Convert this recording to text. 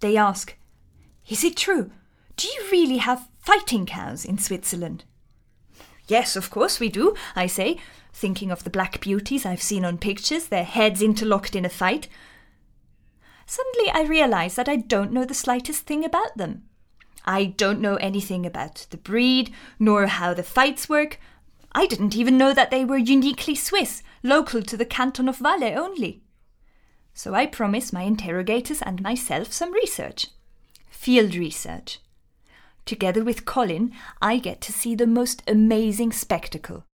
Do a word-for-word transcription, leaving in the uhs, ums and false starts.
They ask, "Is it true? Do you really have fighting cows in Switzerland?" "Yes, of course we do," I say, thinking of the black beauties I've seen on pictures, their heads interlocked in a fight. Suddenly I realize that I don't know the slightest thing about them. I don't know anything about the breed, nor how the fights work. I didn't even know that they were uniquely Swiss, local to the canton of Valais only. So I promise my interrogators and myself some research. Field research. Together with Colin, I get to see the most amazing spectacle.